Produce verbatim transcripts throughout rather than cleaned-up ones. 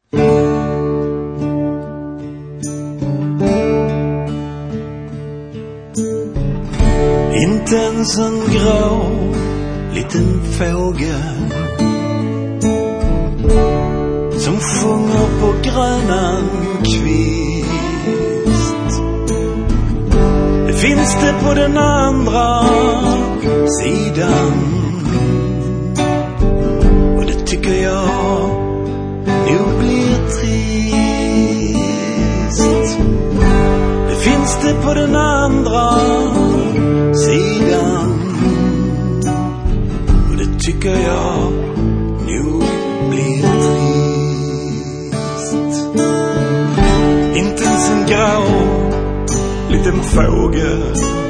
Inte ens en grå liten fågel som sjunger på grönan kvist. Det finns det på den andra sidan, och det tycker jag nog blir trist. Det finns det på den andra sidan, och det tycker jag nog blir trist. Inte ens en grå liten fågel,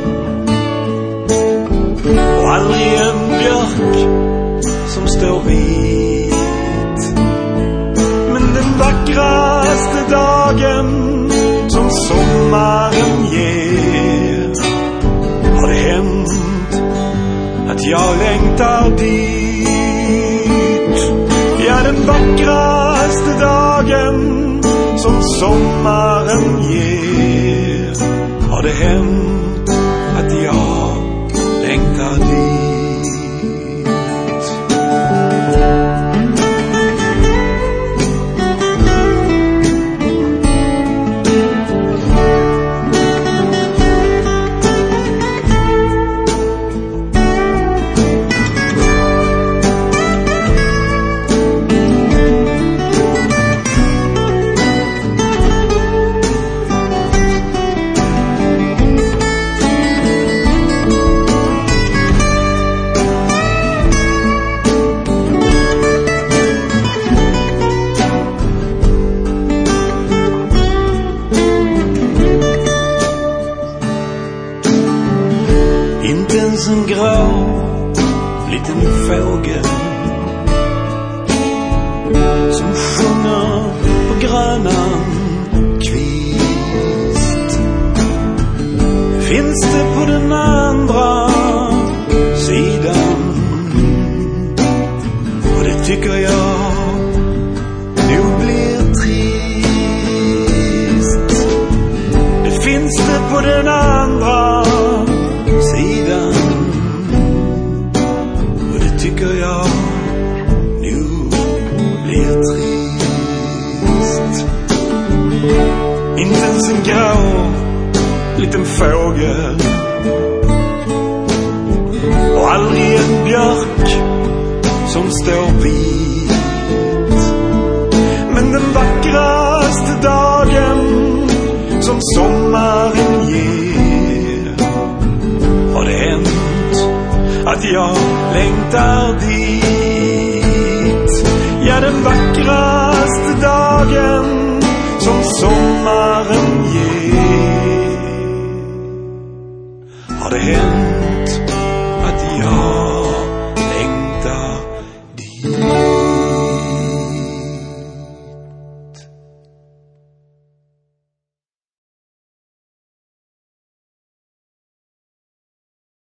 och aldrig en björk som står vit. Men den vackraste dagen som sommaren ger, har det hänt att jag längtar dit. Ja, den vackraste dagen som sommaren ger, har det hänt att jag längtar dit. Inte ens en grå liten fågel som sjunger på grönan kvist. Finns det på den andra sidan, och det tycker jag nog blir trist. Det finns det på den andra sidan, och det tycker jag nu blir trist. Inte ens en grå liten fågel, och aldrig en björk som står vit. Men den vackraste dagen som sommaren ger, har det hänt att jag längtar dit. Ja, den vackraste dagen som sommaren